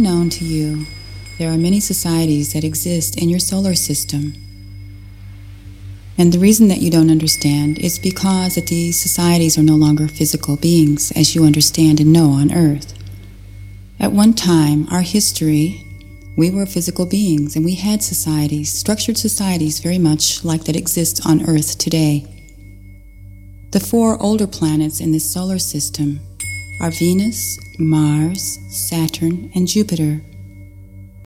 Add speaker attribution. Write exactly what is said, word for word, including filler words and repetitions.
Speaker 1: unknown to you, there are many societies that exist in your solar system. And the reason that you don't understand is because that these societies are no longer physical beings as you understand and know on Earth. At one time, our history, we were physical beings and we had societies, structured societies very much like that exist on Earth today. The four older planets in this solar system are Venus, Mars, Saturn, and Jupiter.